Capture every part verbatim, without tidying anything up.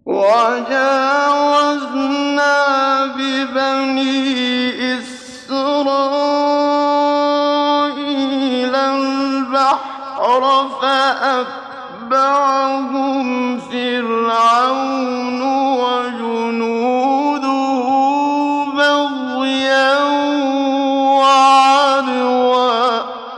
وجاوزنا ببني إسرائيل البحر فأتبعهم فرعون وجنوده بغيا وعدوا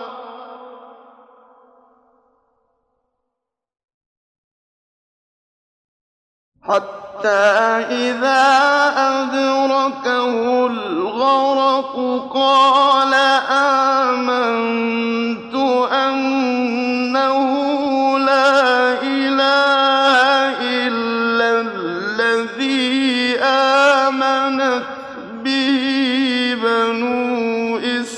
حتى إذا أدركه الغرق قال آمنت أنه لا إله إلا الذي آمنت به بنو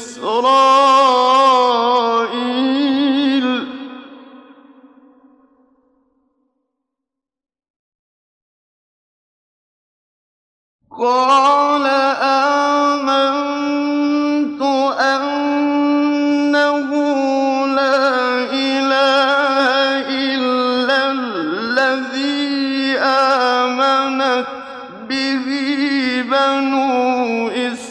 إسرائيل قال آمنت أنه لا إله إلا الذي آمنت به بنو إسرائيل